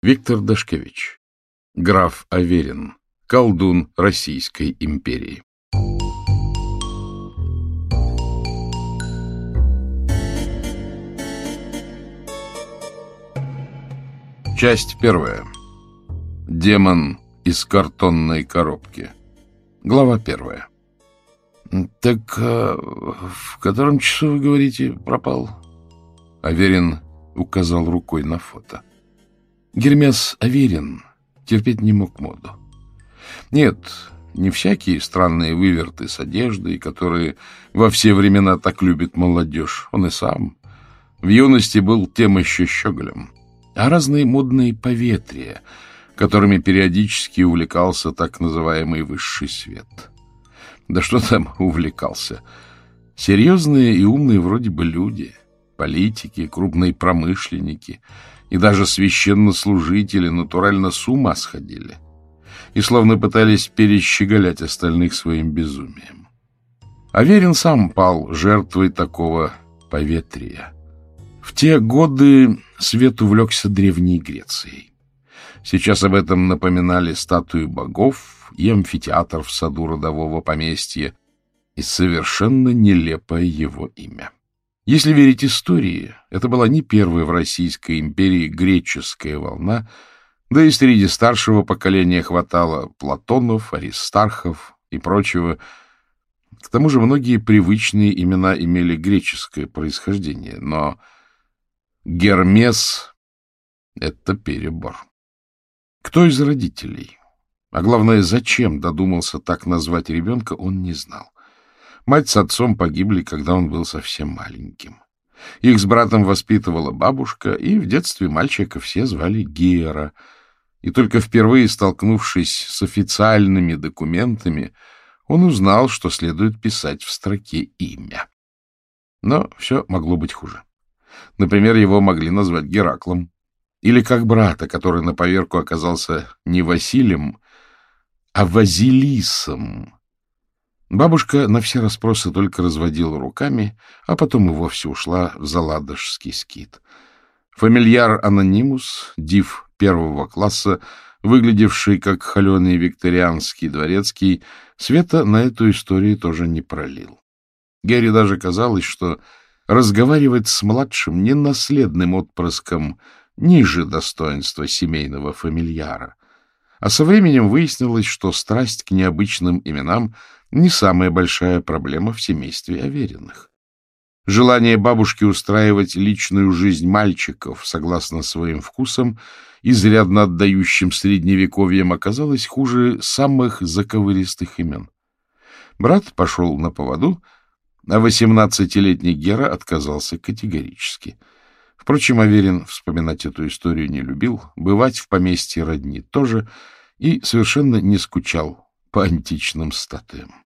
Виктор Дашкевич. Граф Аверин. Колдун Российской империи. Часть первая. Демон из картонной коробки. Глава первая. — Так в котором часу, вы говорите, пропал? Аверин указал рукой на фото. Гермес Аверин терпеть не мог моду. Нет, не всякие странные выверты с одеждой, которые во все времена так любит молодежь. Он и сам в юности был тем еще щеголем. А разные модные поветрия, которыми периодически увлекался так называемый высший свет. Да что там увлекался? Серьезные и умные вроде бы люди, политики, крупные промышленники и даже священнослужители натурально с ума сходили и словно пытались перещеголять остальных своим безумием. Аверин сам пал жертвой такого поветрия. В те годы свет увлекся Древней Грецией. Сейчас об этом напоминали статуи богов и амфитеатр в саду родового поместья и совершенно нелепое его имя. Если верить истории, это была не первая в Российской империи греческая волна, да и среди старшего поколения хватало Платонов, Аристархов и прочего. К тому же многие привычные имена имели греческое происхождение, но Гермес — это перебор. Кто из родителей, а главное, зачем додумался так назвать ребенка, он не знал. Мать с отцом погибли, когда он был совсем маленьким. Их с братом воспитывала бабушка, и в детстве мальчика все звали Гера. И только впервые столкнувшись с официальными документами, он узнал, что следует писать в строке имя. Но все могло быть хуже. Например, его могли назвать Гераклом. Или как брата, который на поверку оказался не Василием, а Василисом. Бабушка на все расспросы только разводила руками, а потом и вовсе ушла в заладожский скит. Фамильяр Анонимус, див первого класса, выглядевший как холеный викторианский дворецкий, света на эту историю тоже не пролил. Герри даже казалось, что разговаривать с младшим ненаследным отпрыском ниже достоинства семейного фамильяра. А со временем выяснилось, что страсть к необычным именам не самая большая проблема в семействе Авериных. Желание бабушки устраивать личную жизнь мальчиков согласно своим вкусам, изрядно отдающим средневековьем, оказалось хуже самых заковыристых имен. Брат пошел на поводу, а 18-летний Гера отказался категорически. Впрочем, Аверин вспоминать эту историю не любил, бывать в поместье родни тоже, и совершенно не скучал по античным статуям.